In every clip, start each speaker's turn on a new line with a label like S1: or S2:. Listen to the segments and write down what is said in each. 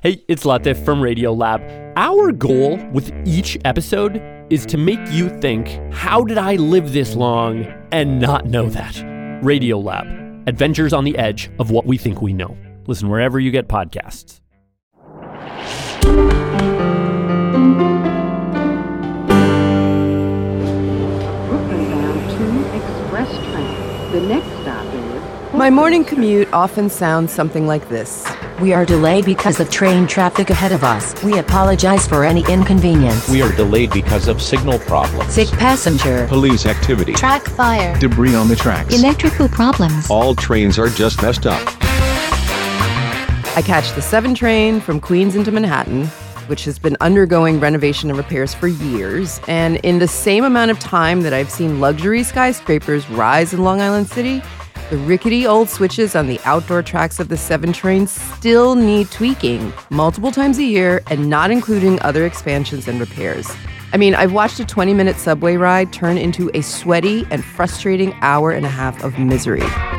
S1: Hey, it's Latif from Radiolab. Our goal with each episode is to make you think, how did I live this long and not know that? Radiolab, adventures on the edge of what we think we know. Listen wherever you get podcasts.
S2: Brooklyn bound 2 express train. The next stop is...
S3: My morning commute often sounds something like this.
S4: We are delayed because of train traffic ahead of us. We apologize for any inconvenience.
S5: We are delayed because of signal problems.
S4: Sick passenger.
S6: Police activity.
S7: Track fire.
S6: Debris on the tracks.
S7: Electrical problems.
S6: All trains are just messed up.
S3: I catch the 7 train from Queens into Manhattan, which has been undergoing renovation and repairs for years. And in the same amount of time that I've seen luxury skyscrapers rise in Long Island City, the rickety old switches on the outdoor tracks of the 7 train still need tweaking multiple times a year and not including other expansions and repairs. I mean, I've watched a 20-minute subway ride turn into a sweaty and frustrating hour and a half of misery.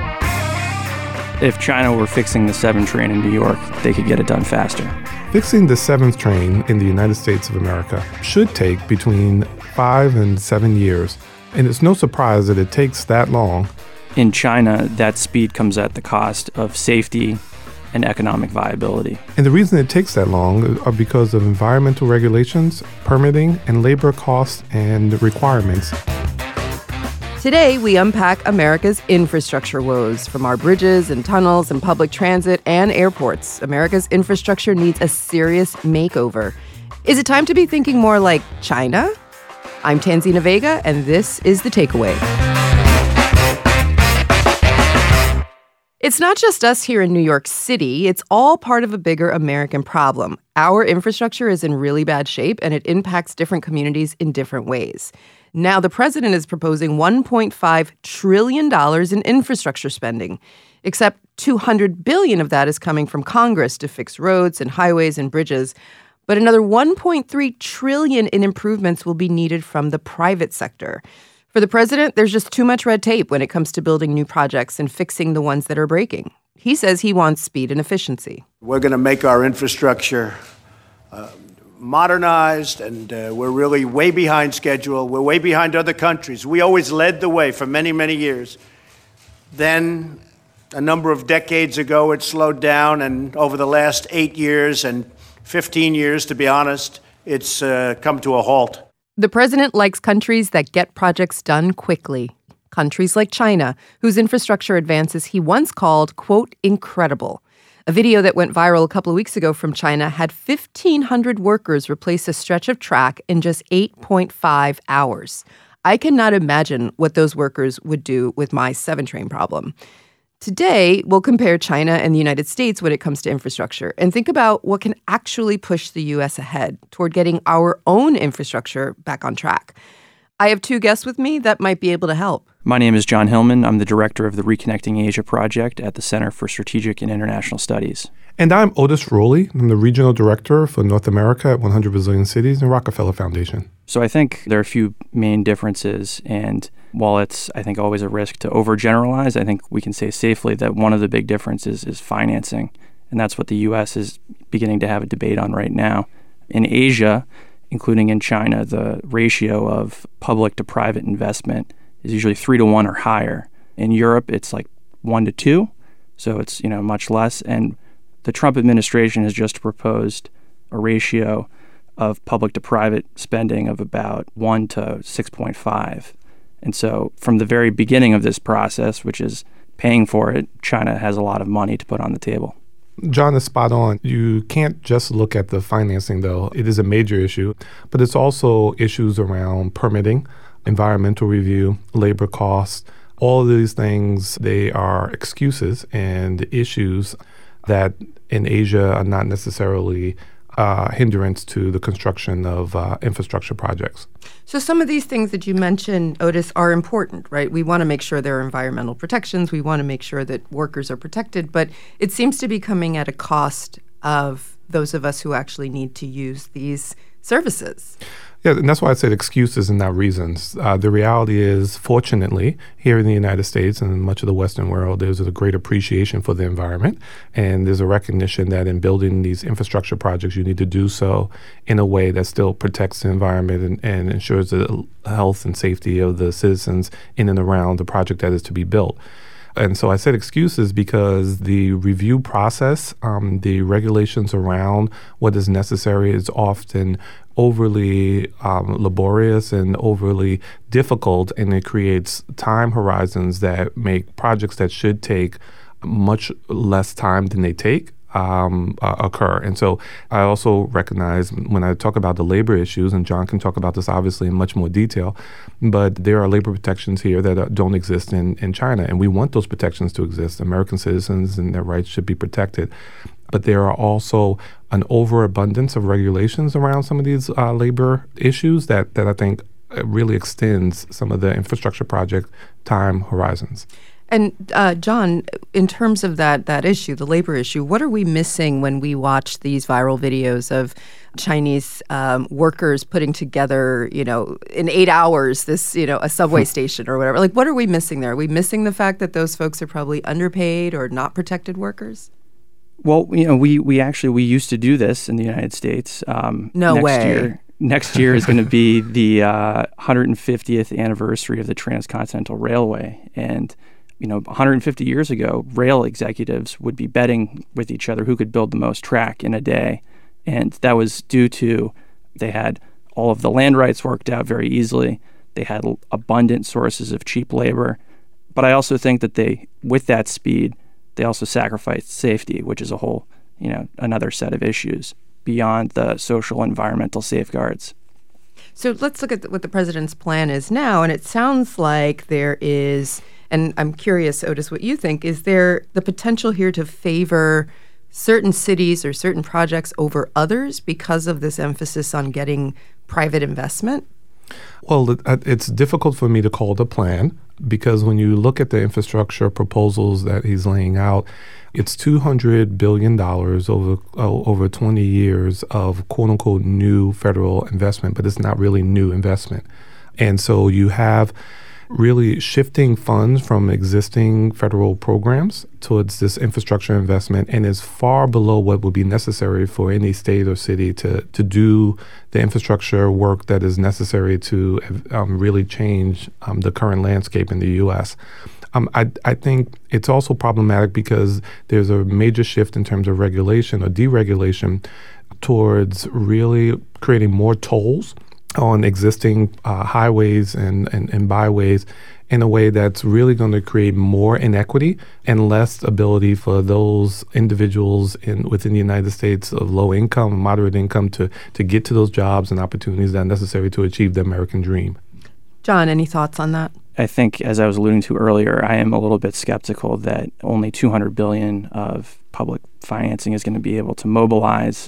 S8: If China were fixing the 7 train in New York, they could get it done faster.
S9: Fixing the 7th train in the United States of America should take between 5 and 7 years. And it's no surprise that it takes that long.
S8: In China, that speed comes at the cost of safety and economic viability.
S9: And the reason it takes that long are because of environmental regulations, permitting, and labor costs and requirements.
S3: Today, we unpack America's infrastructure woes. From our bridges and tunnels and public transit and airports, America's infrastructure needs a serious makeover. Is it time to be thinking more like China? I'm Tanzina Vega, and this is The Takeaway. It's not just us here in New York City. It's all part of a bigger American problem. Our infrastructure is in really bad shape, and it impacts different communities in different ways. Now, the president is proposing $1.5 trillion in infrastructure spending, except $200 billion of that is coming from Congress to fix roads and highways and bridges. But another $1.3 trillion in improvements will be needed from the private sector. For the president, there's just too much red tape when it comes to building new projects and fixing the ones that are breaking. He says he wants speed and efficiency.
S10: We're going to make our infrastructure modernized, and we're really way behind schedule. We're way behind other countries. We always led the way for many, many years. Then, a number of decades ago, it slowed down, and over the last 8 years and 15 years, to be honest, it's come to a halt.
S3: The president likes countries that get projects done quickly. Countries like China, whose infrastructure advances he once called, quote, incredible. A video that went viral a couple of weeks ago from China had 1,500 workers replace a stretch of track in just 8.5 hours. I cannot imagine what those workers would do with my 7 train problem. Today, we'll compare China and the United States when it comes to infrastructure and think about what can actually push the U.S. ahead toward getting our own infrastructure back on track. I have 2 guests with me that might be able to help.
S8: My name is John Hillman. I'm the director of the Reconnecting Asia Project at the Center for Strategic and International Studies.
S9: And I'm Otis Rowley. I'm the regional director for North America at 100 Resilient Cities and Rockefeller Foundation.
S8: So I think there are a few main differences, and while it's, I think, always a risk to overgeneralize, I think we can say safely that one of the big differences is financing, and that's what the U.S. is beginning to have a debate on right now. In Asia, including in China, the ratio of public to private investment is usually 3 to 1 or higher. In Europe, it's like 1 to 2, so it's much less. And the Trump administration has just proposed a ratio of public to private spending of about 1 to 6.5. And so from the very beginning of this process, which is paying for it, China has a lot of money to put on the table.
S9: John is spot on. You can't just look at the financing, though. It is a major issue, but it's also issues around permitting, environmental review, labor costs. All of these things, they are excuses and issues that in Asia are not necessarily hindrance to the construction of infrastructure projects.
S3: So some of these things that you mentioned, Otis, are important, right? We want to make sure there are environmental protections. We want to make sure that workers are protected. But it seems to be coming at a cost of those of us who actually need to use these services.
S9: Yeah, and that's why I said excuses and not reasons. The reality is, fortunately, here in the United States and in much of the Western world, there's a great appreciation for the environment. And there's a recognition that in building these infrastructure projects, you need to do so in a way that still protects the environment and ensures the health and safety of the citizens in and around the project that is to be built. And so I said excuses because the review process, the regulations around what is necessary is often overly laborious and overly difficult, and it creates time horizons that make projects that should take much less time than they take occur. And so I also recognize when I talk about the labor issues, and John can talk about this obviously in much more detail, but there are labor protections here that don't exist in China, and we want those protections to exist. American citizens and their rights should be protected. But there are also an overabundance of regulations around some of these labor issues that I think really extends some of the infrastructure project time horizons.
S3: And John, in terms of that issue, the labor issue, what are we missing when we watch these viral videos of Chinese workers putting together, in 8 hours, this, a subway station or whatever? Like, what are we missing there? Are we missing the fact that those folks are probably underpaid or not protected workers?
S8: Well, we used to do this in the United States. Next year is going to be the 150th anniversary of the Transcontinental Railway. And 150 years ago, rail executives would be betting with each other who could build the most track in a day. And that was due to they had all of the land rights worked out very easily. They had abundant sources of cheap labor. But I also think that with that speed, they also sacrificed safety, which is a whole, another set of issues beyond the social environmental safeguards.
S3: So let's look at what the president's plan is now. And it sounds like there is, and I'm curious, Otis, what you think, is there the potential here to favor certain cities or certain projects over others because of this emphasis on getting private investment?
S9: Well, it's difficult for me to call the plan because when you look at the infrastructure proposals that he's laying out, it's $200 billion over 20 years of quote-unquote new federal investment, but it's not really new investment. And so you have really shifting funds from existing federal programs towards this infrastructure investment, and is far below what would be necessary for any state or city to do the infrastructure work that is necessary to really change the current landscape in the U.S. I think it's also problematic because there's a major shift in terms of regulation or deregulation towards really creating more tolls on existing highways and byways in a way that's really going to create more inequity and less ability for those individuals within the United States of low income, moderate income to get to those jobs and opportunities that are necessary to achieve the American dream.
S3: John, any thoughts on that?
S8: I think, as I was alluding to earlier, I am a little bit skeptical that only $200 billion of public financing is going to be able to mobilize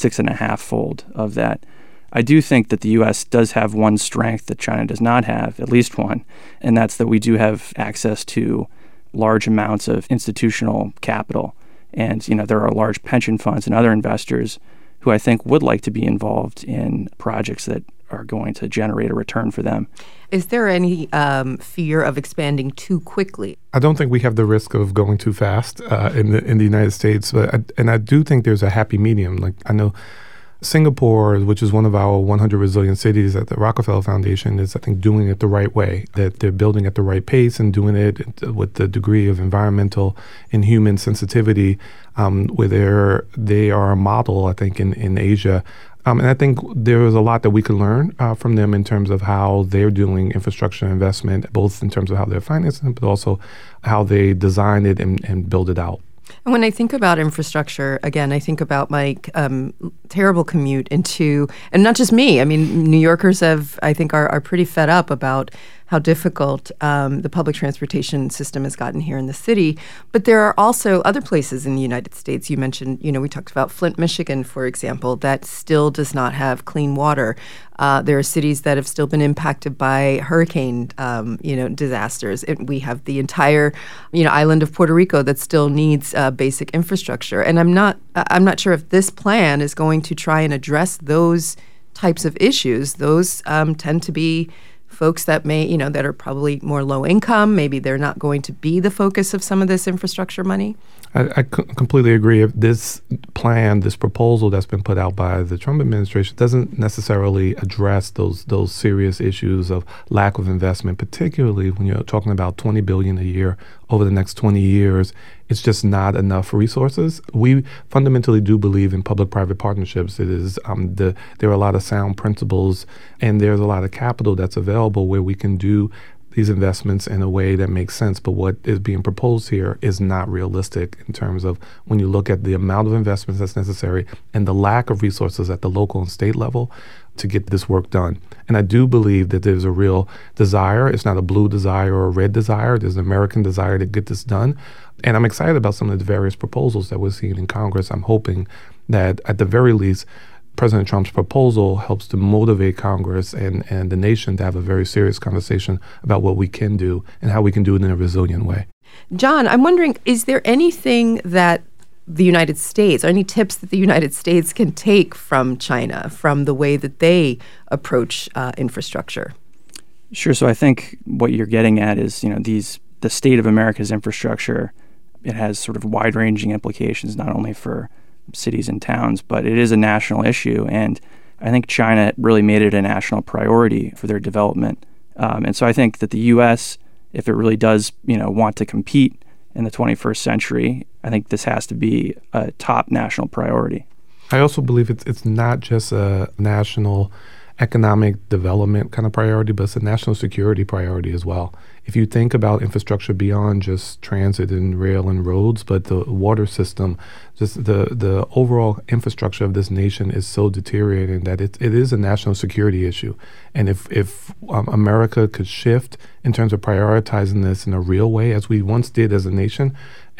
S8: 6.5-fold of that. I do think that the U.S. does have one strength that China does not have, at least one, and that's that we do have access to large amounts of institutional capital. And, there are large pension funds and other investors who I think would like to be involved in projects that are going to generate a return for them.
S3: Is there any fear of expanding too quickly?
S9: I don't think we have the risk of going too fast in the United States, but I do think there's a happy medium. Like I know Singapore, which is one of our 100 resilient cities at the Rockefeller Foundation, is, I think, doing it the right way, that they're building at the right pace and doing it with the degree of environmental and human sensitivity where they are a model, I think, in Asia. And I think there is a lot that we can learn from them in terms of how they're doing infrastructure investment, both in terms of how they're financing, but also how they design it and build it out.
S3: And when I think about infrastructure, again, I think about my terrible commute into, and not just me, I mean, New Yorkers are pretty fed up about how difficult the public transportation system has gotten here in the city. But there are also other places in the United States. You mentioned, we talked about Flint, Michigan, for example, that still does not have clean water. There are cities that have still been impacted by hurricane, disasters. We have the entire, island of Puerto Rico that still needs basic infrastructure. And I'm not sure if this plan is going to try and address those types of issues, those tend to be folks that that are probably more low income. Maybe they're not going to be the focus of some of this infrastructure money.
S9: I completely agree. If this plan, this proposal that's been put out by the Trump administration doesn't necessarily address those serious issues of lack of investment, particularly when you're talking about $20 billion a year over the next 20 years, it's just not enough resources. We fundamentally do believe in public-private partnerships. It is there are a lot of sound principles, and there's a lot of capital that's available where we can do these investments in a way that makes sense. But what is being proposed here is not realistic in terms of when you look at the amount of investments that's necessary and the lack of resources at the local and state level to get this work done. And I do believe that there's a real desire. It's not a blue desire or a red desire. There's an American desire to get this done. And I'm excited about some of the various proposals that we're seeing in Congress. I'm hoping that at the very least, President Trump's proposal helps to motivate Congress and the nation to have a very serious conversation about what we can do and how we can do it in a resilient way.
S3: John, I'm wondering, is there anything that the United States, or any tips that the United States can take from China, from the way that they approach infrastructure?
S8: Sure. So I think what you're getting at is, the state of America's infrastructure, it has sort of wide-ranging implications, not only for cities and towns, but it is a national issue. And I think China really made it a national priority for their development. And so I think that the U.S., if it really does, want to compete in the 21st century, I think this has to be a top national priority.
S9: I also believe it's not just a national economic development kind of priority, but it's a national security priority as well. If you think about infrastructure beyond just transit and rail and roads, but the water system, just the overall infrastructure of this nation is so deteriorating that it is a national security issue. And if America could shift in terms of prioritizing this in a real way, as we once did as a nation,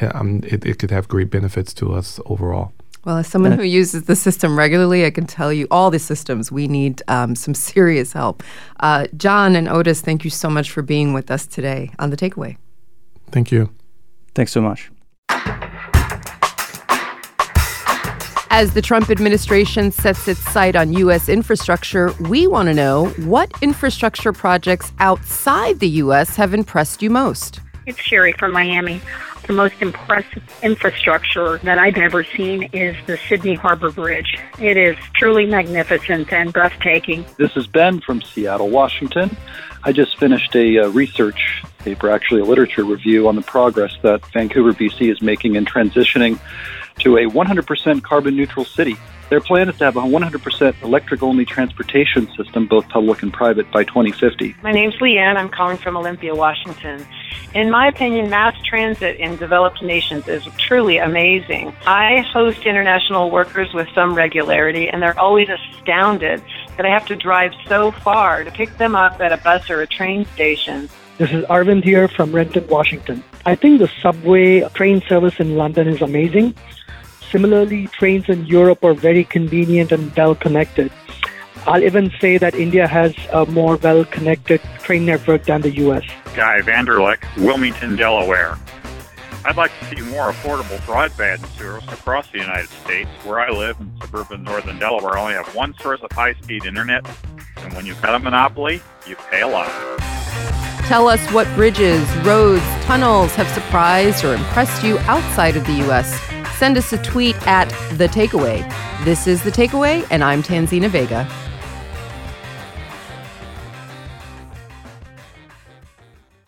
S9: it could have great benefits to us overall.
S3: Well, as someone who uses the system regularly, I can tell you all the systems, we need some serious help. John and Otis, thank you so much for being with us today on The Takeaway.
S9: Thank you.
S8: Thanks so much.
S3: As the Trump administration sets its sight on U.S. infrastructure, we want to know what infrastructure projects outside the U.S. have impressed you most.
S11: It's Sherry from Miami. The most impressive infrastructure that I've ever seen is the Sydney Harbor Bridge. It is truly magnificent and breathtaking.
S12: This is Ben from Seattle, Washington. I just finished a research paper, actually a literature review, on the progress that Vancouver, BC is making in transitioning to a 100% carbon neutral city. Their plan is to have a 100% electric-only transportation system, both public and private, by 2050.
S13: My name's Leanne. I'm calling from Olympia, Washington. In my opinion, mass transit in developed nations is truly amazing. I host international workers with some regularity, and they're always astounded that I have to drive so far to pick them up at a bus or a train station.
S14: This is Arvind here from Renton, Washington. I think the subway train service in London is amazing. Similarly, trains in Europe are very convenient and well-connected. I'll even say that India has a more well-connected train network than the U.S.
S15: Guy Vanderleck, Wilmington, Delaware. I'd like to see more affordable broadband service across the United States. Where I live in suburban northern Delaware, I only have one source of high-speed internet, and when you've got a monopoly, you pay a lot.
S3: Tell us what bridges, roads, tunnels have surprised or impressed you outside of the U.S. Send us a tweet at The Takeaway. This is The Takeaway, and I'm Tanzina Vega.